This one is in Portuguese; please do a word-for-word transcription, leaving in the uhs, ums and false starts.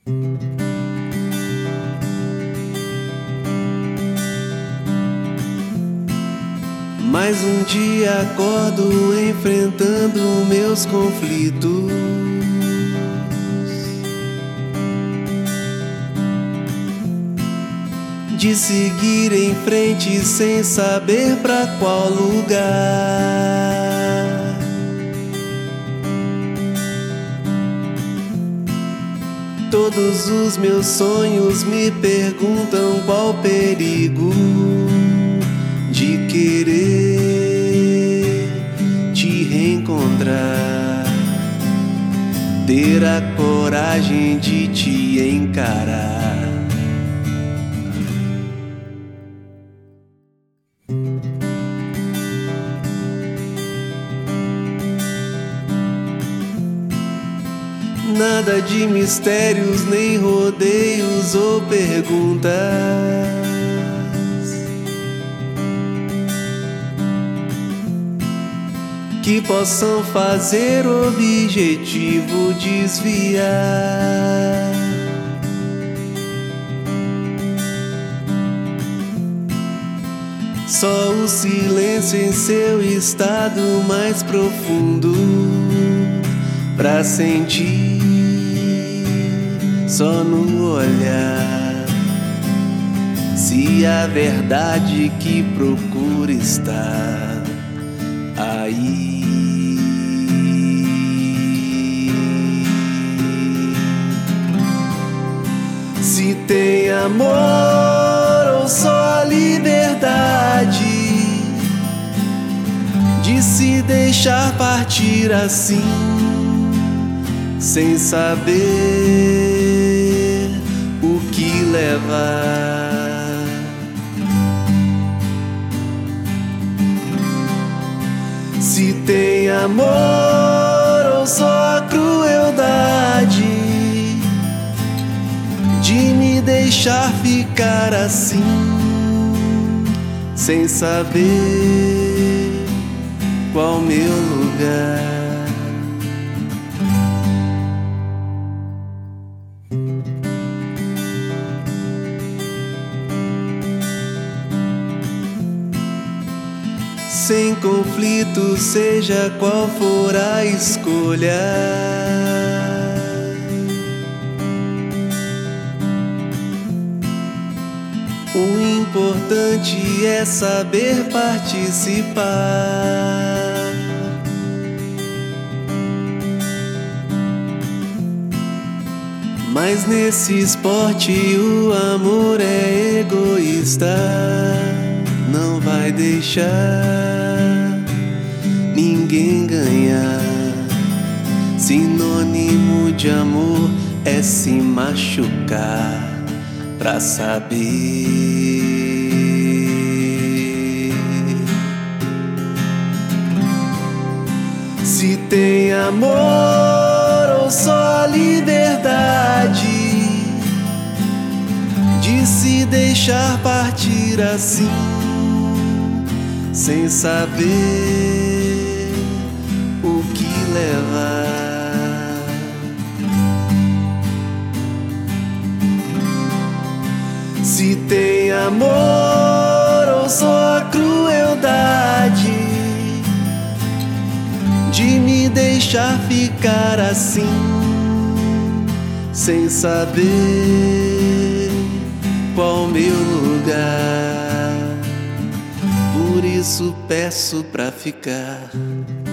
Mais um dia acordo enfrentando meus conflitos, de seguir em frente sem saber pra qual lugar. Todos os meus sonhos me perguntam qual perigo de querer te reencontrar, ter a coragem de te encarar. Nada de mistérios, nem rodeios ou perguntas que possam fazer o objetivo desviar. Só o silêncio em seu estado mais profundo pra sentir, só no olhar, se a verdade que procura está aí. Se tem amor ou só liberdade de se deixar partir assim, sem saber o que levar. Se tem amor ou só crueldade de me deixar ficar assim, sem saber qual meu lugar. Sem conflito, seja qual for a escolha, o importante é saber participar. Mas nesse esporte o amor é egoísta, não vai deixar ninguém ganhar. Sinônimo de amor é se machucar pra saber. Se tem amor ou só liberdade de se deixar partir assim, sem saber o que levar. Se tem amor ou só crueldade de me deixar ficar assim, sem saber qual meu lugar. Por isso peço pra ficar.